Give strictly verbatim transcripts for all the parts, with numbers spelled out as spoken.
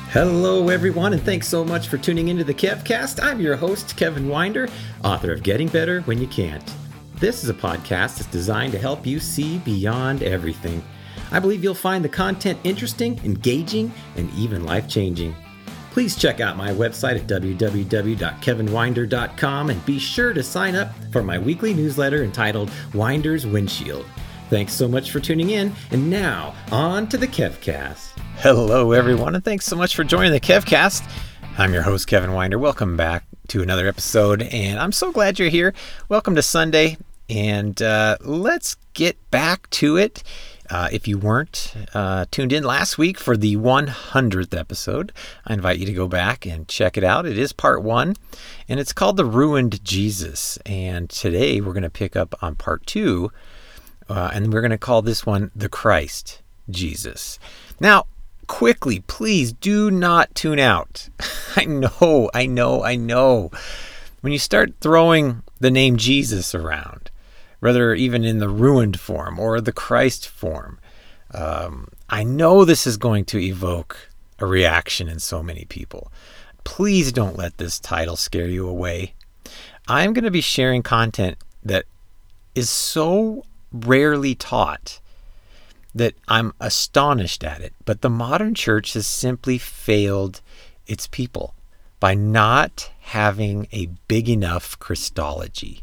Hello, everyone, and thanks so much for tuning into the KevCast. I'm your host, Kevin Winder, author of Getting Better When You Can't. This is a podcast that's designed to help you see beyond everything. I believe you'll find the content interesting, engaging, and even life-changing. Please check out my website at w w w dot kevin winder dot com and be sure to sign up for my weekly newsletter entitled Winder's Windshield. Thanks so much for tuning in, and now, on to the KevCast. Hello, everyone, and thanks so much for joining the KevCast. I'm your host, Kevin Winder. Welcome back to another episode, and I'm so glad you're here. Welcome to Sunday, and uh, let's get back to it. Uh, if you weren't uh, tuned in last week for the one hundredth episode, I invite you to go back and check it out. It is part one, and it's called The Ruined Jesus. And today we're going to pick up on part two, uh, and we're going to call this one The Christ Jesus. Now, quickly, please do not tune out. I know, I know, I know. When you start throwing the name Jesus around, whether even in the ruined form or the Christ form, um, I know this is going to evoke a reaction in so many people. Please don't let this title scare you away. I'm going to be sharing content that is so rarely taught that I'm astonished at it. But the modern church has simply failed its people by not having a big enough Christology.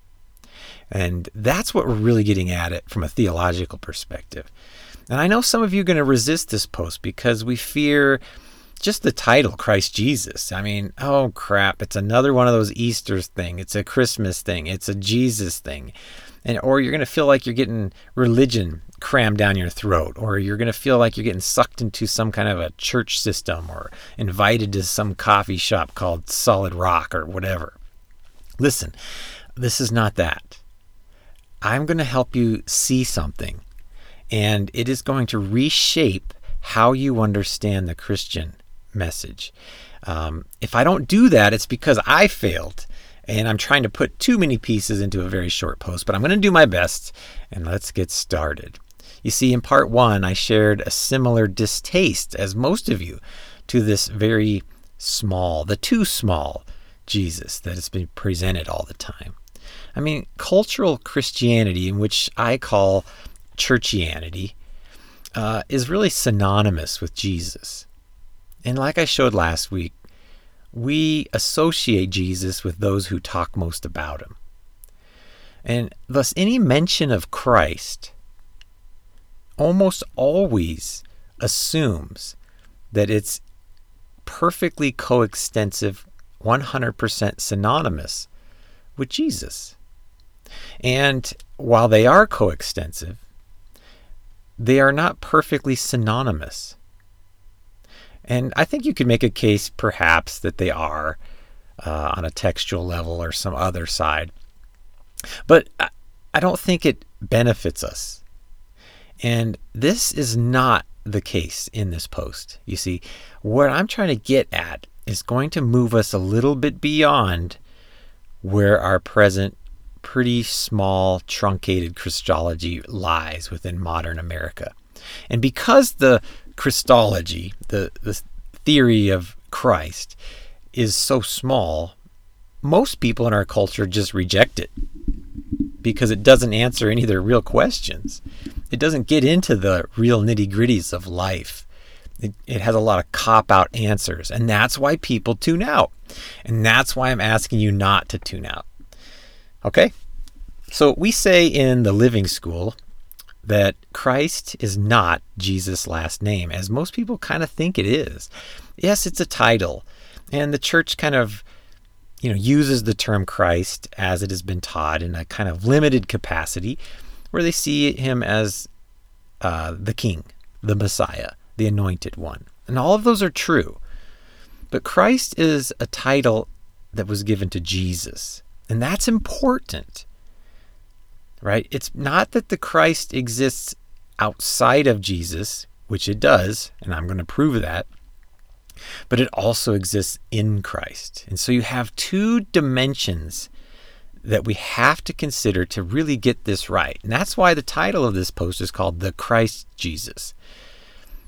And that's what we're really getting at it from a theological perspective. And I know some of you are going to resist this post because we fear just the title, Christ Jesus. I mean, oh crap, it's another one of those Easter thing. It's a Christmas thing. It's a Jesus thing. And or you're going to feel like you're getting religion crammed down your throat, or you're going to feel like you're getting sucked into some kind of a church system or invited to some coffee shop called Solid Rock or whatever. Listen, this is not that. I'm going to help you see something, and it is going to reshape how you understand the Christian message. Um, if I don't do that, it's because I failed. And I'm trying to put too many pieces into a very short post, but I'm going to do my best, and let's get started. You see, in part one, I shared a similar distaste as most of you to this very small, the too small Jesus that has been presented all the time. I mean, cultural Christianity, in which I call churchianity, uh, is really synonymous with Jesus. And like I showed last week, we associate Jesus with those who talk most about him. And thus, any mention of Christ almost always assumes that it's perfectly coextensive, one hundred percent synonymous with Jesus. And while they are coextensive, they are not perfectly synonymous. And I think you could make a case, perhaps, that they are uh, on a textual level or some other side. But I, I don't think it benefits us. And this is not the case in this post. You see, what I'm trying to get at is going to move us a little bit beyond where our present, pretty small, truncated Christology lies within modern America. And because the Christology, the, the theory of Christ, is so small, most people in our culture just reject it because it doesn't answer any of their real questions. It doesn't get into the real nitty-gritties of life. It, it has a lot of cop-out answers, and that's why people tune out. And that's why I'm asking you not to tune out. Okay? So we say in the Living School that Christ is not Jesus' last name, as most people kind of think it is. Yes, it's a title, and the church kind of, you know, uses the term Christ as it has been taught in a kind of limited capacity, where they see him as uh, the King, the Messiah, the Anointed One. And all of those are true. But Christ is a title that was given to Jesus, and that's important. Right? It's not that the Christ exists outside of Jesus, which it does, and I'm going to prove that, but it also exists in Christ. And so you have two dimensions that we have to consider to really get this right. And that's why the title of this post is called The Christ Jesus.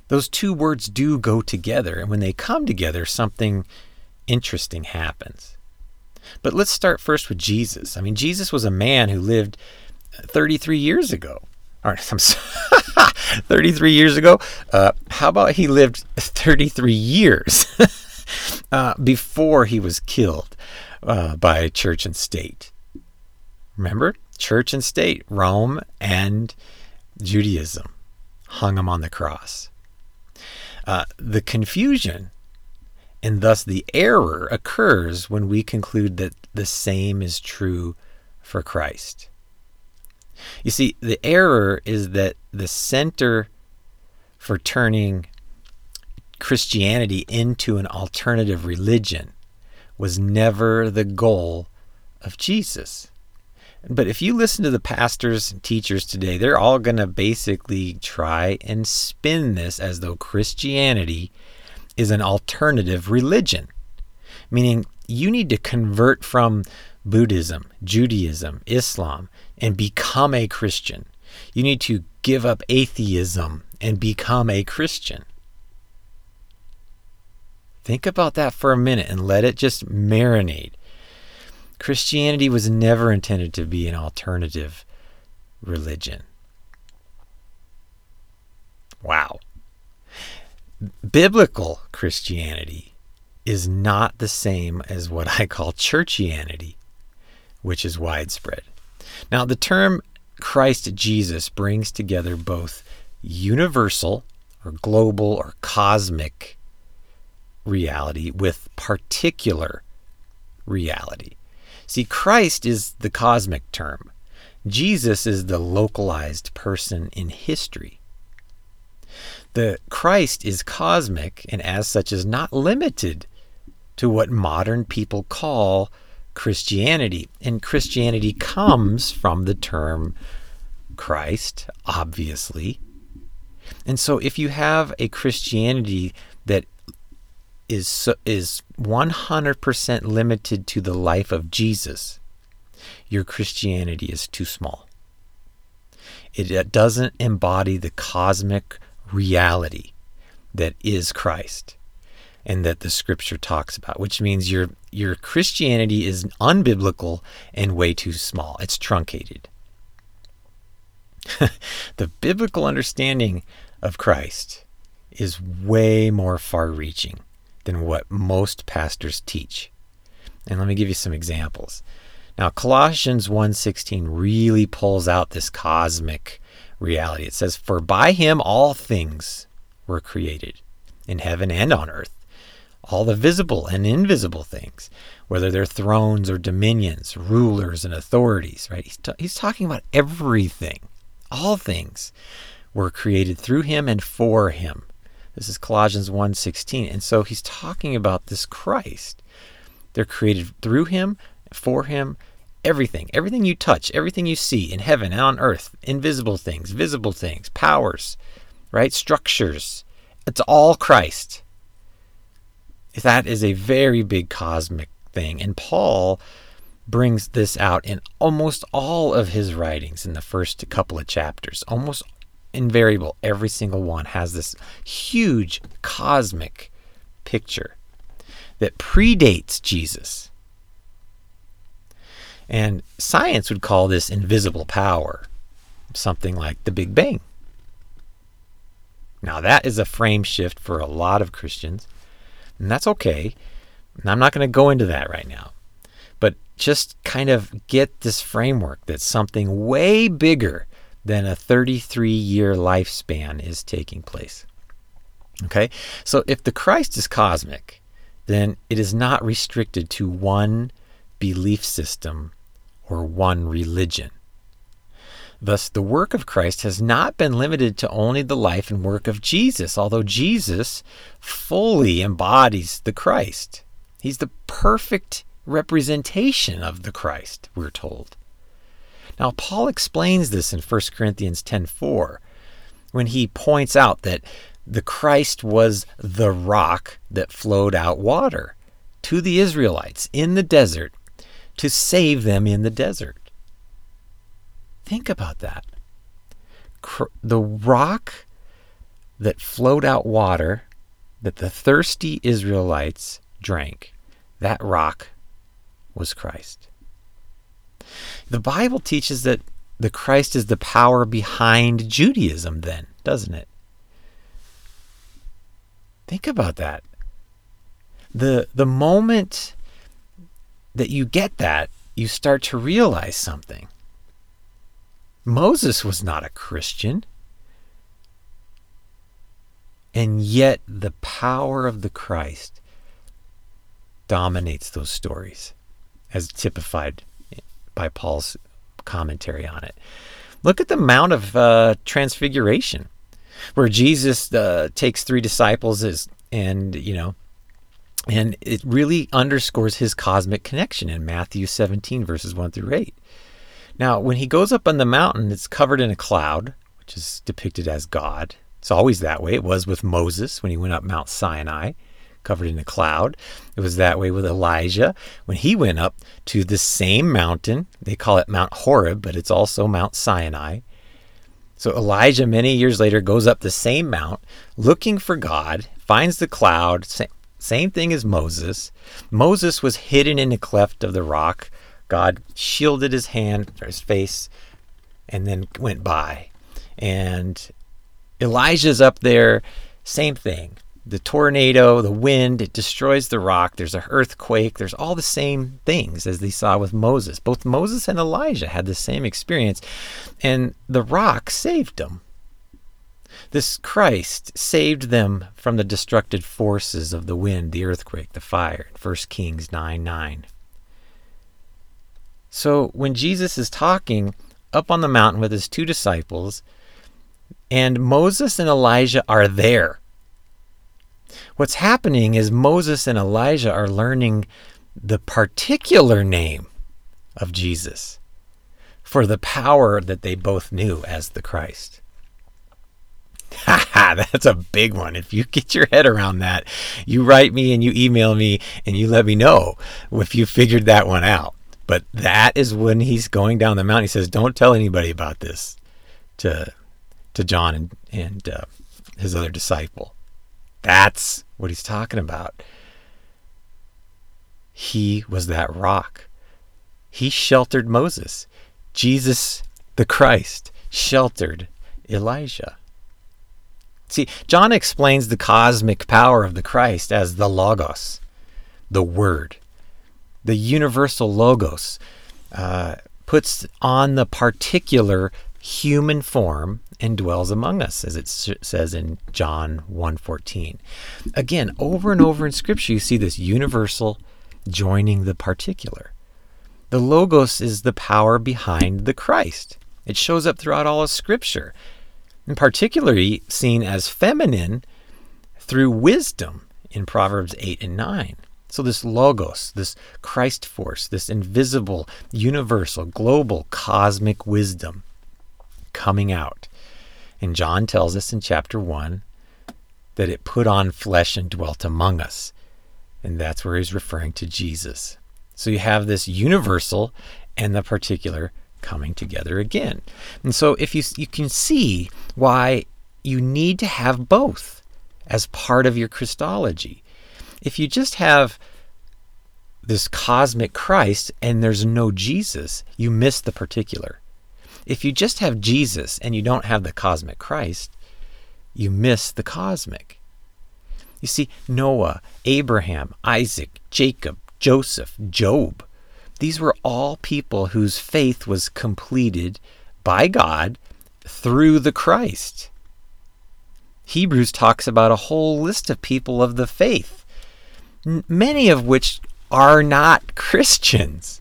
Those two words do go together, and when they come together, something interesting happens. But let's start first with Jesus. I mean, Jesus was a man who lived thirty-three years ago. All right, I'm sorry, thirty-three years ago. Uh, how about he lived thirty-three years uh, before he was killed uh, by church and state? Remember, church and state, Rome and Judaism, hung him on the cross. Uh, the confusion and thus the error occurs when we conclude that the same is true for Christ. You see, the error is that the center for turning Christianity into an alternative religion was never the goal of Jesus. But if you listen to the pastors and teachers today, they're all going to basically try and spin this as though Christianity is an alternative religion, meaning you need to convert from Buddhism, Judaism, Islam, and become a Christian. You need to give up atheism and become a Christian. Think about that for a minute and let it just marinate. Christianity was never intended to be an alternative religion. Wow. Biblical Christianity is not the same as what I call churchianity, which is widespread. Now, the term Christ Jesus brings together both universal or global or cosmic reality with particular reality. See, Christ is the cosmic term. Jesus is the localized person in history. The Christ is cosmic and as such is not limited to what modern people call Christianity. And Christianity comes from the term Christ, obviously. And so if you have a Christianity that is is one hundred percent limited to the life of Jesus, your Christianity is too small. It doesn't embody the cosmic reality that is Christ and that the scripture talks about, which means your your Christianity is unbiblical and way too small. It's truncated. The biblical understanding of Christ is way more far-reaching than what most pastors teach. And let me give you some examples. Now, Colossians one sixteen really pulls out this cosmic reality. It says, "For by him all things were created, in heaven and on earth, all the visible and invisible things, whether they're thrones or dominions, rulers and authorities," right? He's, t- he's talking about everything. All things were created through him and for him. This is Colossians one sixteen. And so he's talking about this Christ. They're created through him, for him, everything. Everything you touch, everything you see in heaven and on earth, invisible things, visible things, powers, right? Structures. It's all Christ. That is a very big cosmic thing. And Paul brings this out in almost all of his writings in the first couple of chapters. Almost invariable. Every single one has this huge cosmic picture that predates Jesus. And science would call this invisible power, something like the Big Bang. Now that is a frame shift for a lot of Christians, and that's okay. And I'm not going to go into that right now. But just kind of get this framework that something way bigger than a thirty-three year lifespan is taking place. Okay? So if the Christ is cosmic, then it is not restricted to one belief system or one religion. Thus, the work of Christ has not been limited to only the life and work of Jesus, although Jesus fully embodies the Christ. He's the perfect representation of the Christ, we're told. Now, Paul explains this in First Corinthians ten four when he points out that the Christ was the rock that flowed out water to the Israelites in the desert to save them in the desert. Think about that. The rock that flowed out water that the thirsty Israelites drank. That rock was Christ. The Bible teaches that the Christ is the power behind Judaism then, doesn't it? Think about that. The, the moment that you get that, you start to realize something. Moses was not a Christian. And yet the power of the Christ dominates those stories, as typified by Paul's commentary on it. Look at the Mount of uh, Transfiguration, where Jesus uh, takes three disciples as, and, you know, and it really underscores his cosmic connection in Matthew seventeen, verses one through eight. Now, when he goes up on the mountain, it's covered in a cloud, which is depicted as God. It's always that way. It was with Moses when he went up Mount Sinai, covered in a cloud. It was that way with Elijah when he went up to the same mountain. They call it Mount Horeb, but it's also Mount Sinai. So Elijah, many years later, goes up the same mount looking for God, finds the cloud, same thing as Moses. Moses was hidden in a cleft of the rock. God shielded his hand, or his face, and then went by. And Elijah's up there, same thing. The tornado, the wind, it destroys the rock. There's an earthquake. There's all the same things as they saw with Moses. Both Moses and Elijah had the same experience, and the rock saved them. This Christ saved them from the destructive forces of the wind, the earthquake, the fire, First Kings nine nine. So when Jesus is talking up on the mountain with his two disciples, and Moses and Elijah are there, what's happening is Moses and Elijah are learning the particular name of Jesus for the power that they both knew as the Christ. Ha ha, that's a big one. If you get your head around that, you write me and you email me and you let me know if you figured that one out. But that is when he's going down the mountain. He says, don't tell anybody about this to, to John and, and uh, his other disciple. That's what he's talking about. He was that rock. He sheltered Moses. Jesus, the Christ, sheltered Elijah. See, John explains the cosmic power of the Christ as the Logos, the Word. The universal Logos uh, puts on the particular human form and dwells among us, as it says in John one fourteen. Again, over and over in Scripture, you see this universal joining the particular. The Logos is the power behind the Christ. It shows up throughout all of Scripture, and particularly seen as feminine through wisdom in Proverbs eight and nine. So this Logos, this Christ force, this invisible, universal, global, cosmic wisdom coming out. And John tells us in chapter one that it put on flesh and dwelt among us. And that's where he's referring to Jesus. So you have this universal and the particular coming together again. And so if you you can see why you need to have both as part of your Christology. If you just have this cosmic Christ and there's no Jesus, you miss the particular. If you just have Jesus and you don't have the cosmic Christ, you miss the cosmic. You see, Noah, Abraham, Isaac, Jacob, Joseph, Job, these were all people whose faith was completed by God through the Christ. Hebrews talks about a whole list of people of the faith, many of which are not Christians,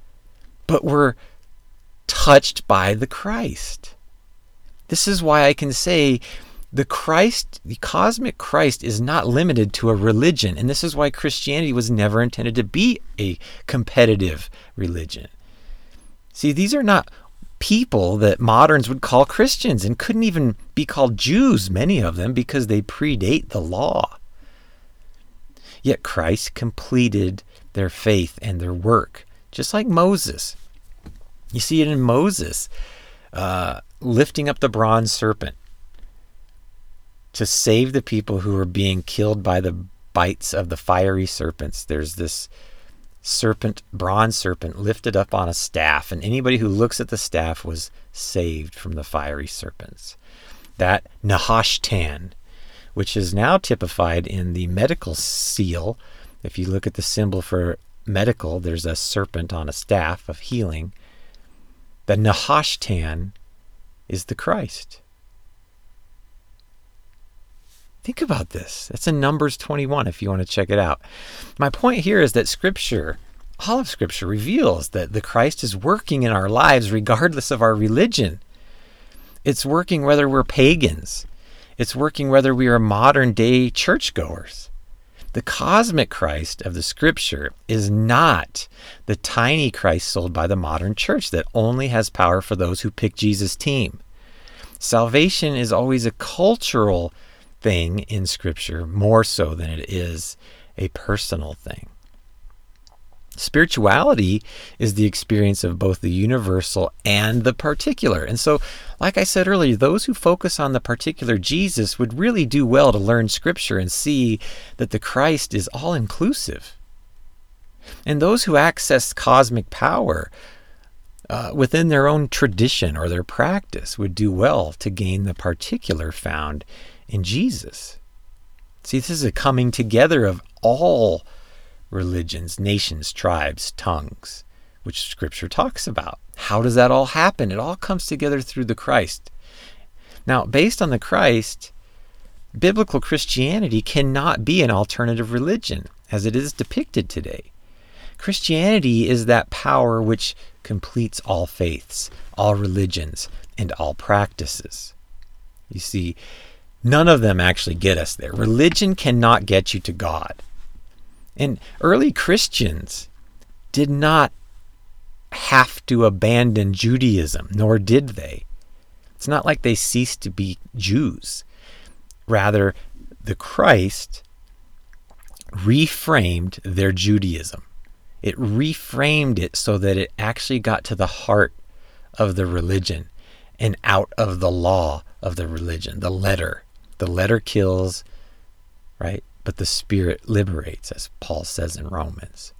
but were touched by the Christ. This is why I can say the Christ, the cosmic Christ, is not limited to a religion. And this is why Christianity was never intended to be a competitive religion. See, these are not people that moderns would call Christians and couldn't even be called Jews, many of them, because they predate the law. Yet Christ completed their faith and their work, just like Moses. You see it in Moses uh, lifting up the bronze serpent. to save the people who were being killed by the bites of the fiery serpents. There's this serpent, bronze serpent, lifted up on a staff, and anybody who looks at the staff was saved from the fiery serpents. That Nehushtan, which is now typified in the medical seal. If you look at the symbol for medical, there's a serpent on a staff of healing. The Nehushtan is the Christ. Think about this. That's in Numbers twenty-one if you want to check it out. My point here is that Scripture, all of Scripture, reveals that the Christ is working in our lives regardless of our religion. It's working whether we're pagans. It's working whether we are modern day churchgoers. The cosmic Christ of the Scripture is not the tiny Christ sold by the modern church that only has power for those who pick Jesus' team. Salvation is always a cultural thing in Scripture, more so than it is a personal thing. Spirituality is the experience of both the universal and the particular. And so, like I said earlier, those who focus on the particular Jesus would really do well to learn Scripture and see that the Christ is all-inclusive. And those who access cosmic power uh, within their own tradition or their practice would do well to gain the particular found in Jesus. See, this is a coming together of all religions, nations, tribes, tongues, which Scripture talks about. How does that all happen? It all comes together through the Christ. Now, based on the Christ, biblical Christianity cannot be an alternative religion as it is depicted today. Christianity is that power which completes all faiths, all religions, and all practices. You see, none of them actually get us there. Religion cannot get you to God. And early Christians did not have to abandon Judaism, nor did they. It's not like they ceased to be Jews. Rather, the Christ reframed their Judaism. It reframed it so that it actually got to the heart of the religion and out of the law of the religion, the letter. The letter kills, right? But the Spirit liberates, as Paul says in Romans.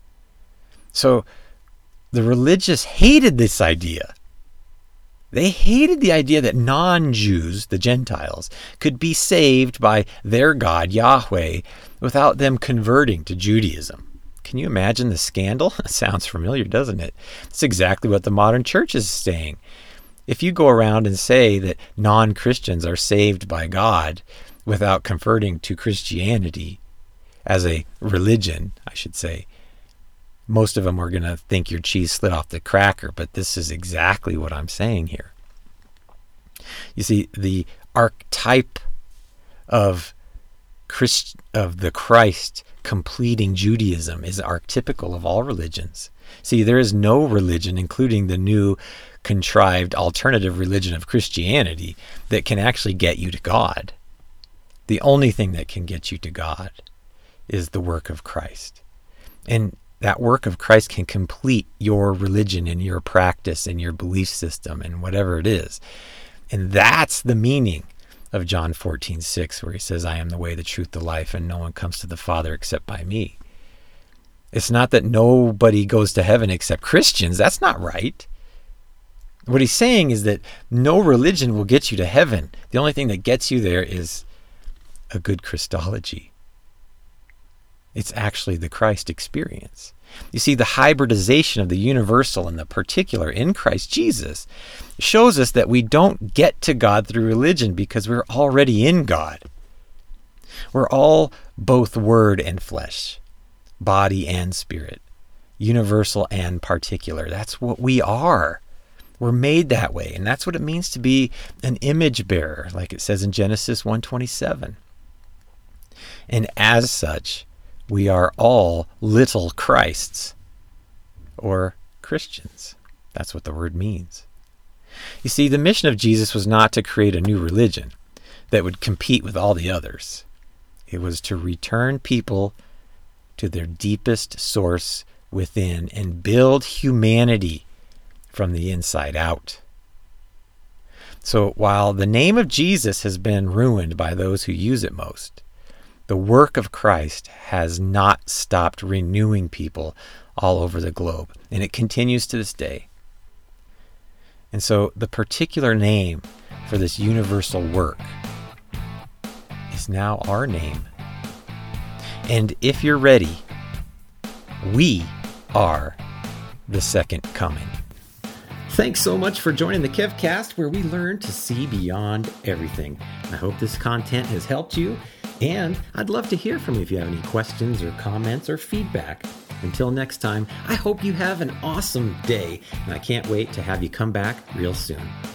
So the religious hated this idea. They hated the idea that non-Jews, the Gentiles, could be saved by their God, Yahweh, without them converting to Judaism. Can you imagine the scandal? It sounds familiar, doesn't it? It's exactly what the modern church is saying. If you go around and say that non-Christians are saved by God without converting to Christianity as a religion, I should say, most of them are going to think your cheese slid off the cracker, but this is exactly what I'm saying here. You see, the archetype of Christ, of the Christ completing Judaism is archetypical of all religions. See, there is no religion, including the new contrived alternative religion of Christianity, that can actually get you to God. The only thing that can get you to God is the work of Christ. And that work of Christ can complete your religion and your practice and your belief system and whatever it is. And that's the meaning of John fourteen six, where he says, I am the way, the truth, the life, and no one comes to the Father except by me. It's not that nobody goes to heaven except Christians. That's not right. What he's saying is that no religion will get you to heaven. The only thing that gets you there is a good Christology. It's actually the Christ experience. You see, the hybridization of the universal and the particular in Christ Jesus shows us that we don't get to God through religion because we're already in God. We're all both word and flesh, body and spirit, universal and particular. That's what we are. We're made that way, and that's what it means to be an image bearer, like it says in Genesis one twenty-seven. And as such, we are all little Christs, or Christians. That's what the word means. You see, the mission of Jesus was not to create a new religion that would compete with all the others. It was to return people to their deepest source within and build humanity from the inside out. So while the name of Jesus has been ruined by those who use it most, the work of Christ has not stopped renewing people all over the globe, and it continues to this day. And so the particular name for this universal work is now our name. And if you're ready, we are the second coming. Thanks so much for joining the KevCast, where we learn to see beyond everything. I hope this content has helped you, and I'd love to hear from you if you have any questions or comments or feedback. Until next time, I hope you have an awesome day, and I can't wait to have you come back real soon.